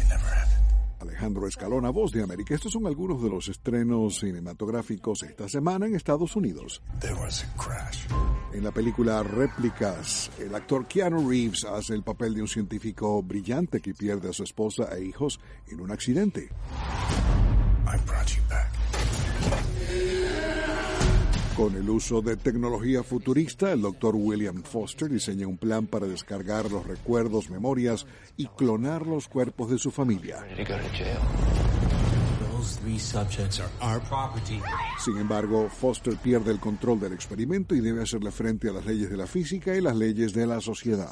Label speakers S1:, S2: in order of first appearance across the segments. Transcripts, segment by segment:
S1: Alejandro Escalona, Voz de América. Estos son algunos de los estrenos cinematográficos esta semana en Estados Unidos. En la película Réplicas, el actor Keanu Reeves hace el papel de un científico brillante que pierde a su esposa e hijos en un accidente. Con el uso de tecnología futurista, el Dr. William Foster diseña un plan para descargar los recuerdos, memorias y clonar los cuerpos de su familia. Sin embargo, Foster pierde el control del experimento y debe hacerle frente a las leyes de la física y las leyes de la sociedad.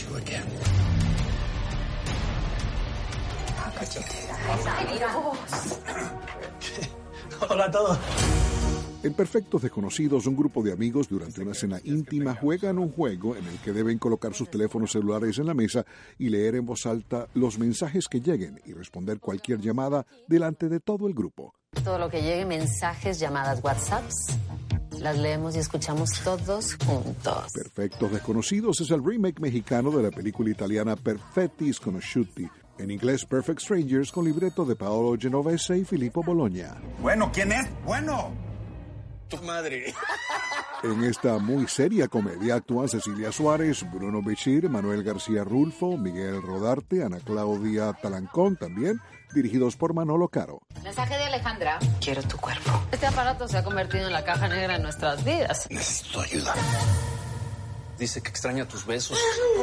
S2: Hola a todos.
S1: En Perfectos Desconocidos, un grupo de amigos durante una cena íntima juegan un juego en el que deben colocar sus teléfonos celulares en la mesa y leer en voz alta los mensajes que lleguen y responder cualquier llamada delante de todo el grupo.
S3: Todo lo que llegue, mensajes, llamadas, WhatsApps, las leemos y escuchamos todos juntos.
S1: Perfectos Desconocidos es el remake mexicano de la película italiana Perfetti Sconosciuti. En inglés, Perfect Strangers, con libreto de Paolo Genovese y Filippo Bologna.
S4: Bueno, ¿quién es? Bueno.
S2: Tu madre.
S1: En esta muy seria comedia actúan Cecilia Suárez, Bruno Bichir, Manuel García Rulfo, Miguel Rodarte, Ana Claudia Talancón también, dirigidos por Manolo Caro.
S3: Mensaje de Alejandra. Quiero tu cuerpo. Este aparato se ha convertido en la caja negra de nuestras vidas.
S4: Necesito tu ayuda.
S2: Dice que extraña tus besos.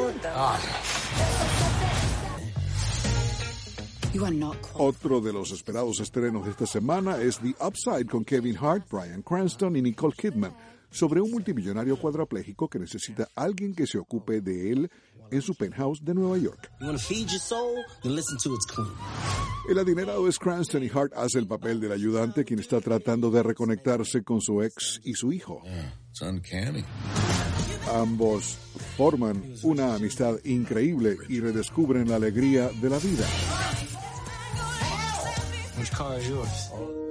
S1: Otro de los esperados estrenos de esta semana es The Upside con Kevin Hart, Bryan Cranston y Nicole Kidman, sobre un multimillonario cuadrapléjico que necesita a alguien que se ocupe de él en su penthouse de Nueva York. El adinerado es Cranston y Hart hace el papel del ayudante quien está tratando de reconectarse con su ex y su hijo. Ambos forman una amistad increíble y redescubren la alegría de la vida.
S5: Which car is yours?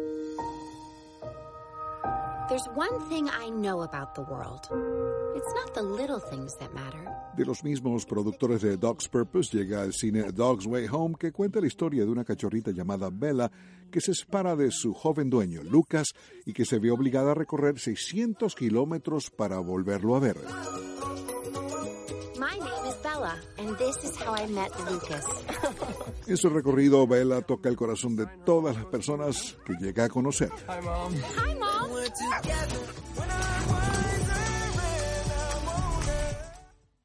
S6: There's one thing I know about the world. It's not the little things that matter.
S1: De los mismos productores de Dog's Purpose llega al cine A Dog's Way Home, que cuenta la historia de una cachorrita llamada Bella que se separa de su joven dueño, Lucas, y que se ve obligada a recorrer 600 kilómetros para volverlo a ver.
S6: My name is Bella, and this is how I met Lucas.
S1: En su recorrido, Bella toca el corazón de todas las personas que llega a conocer.
S6: Hi, Mom.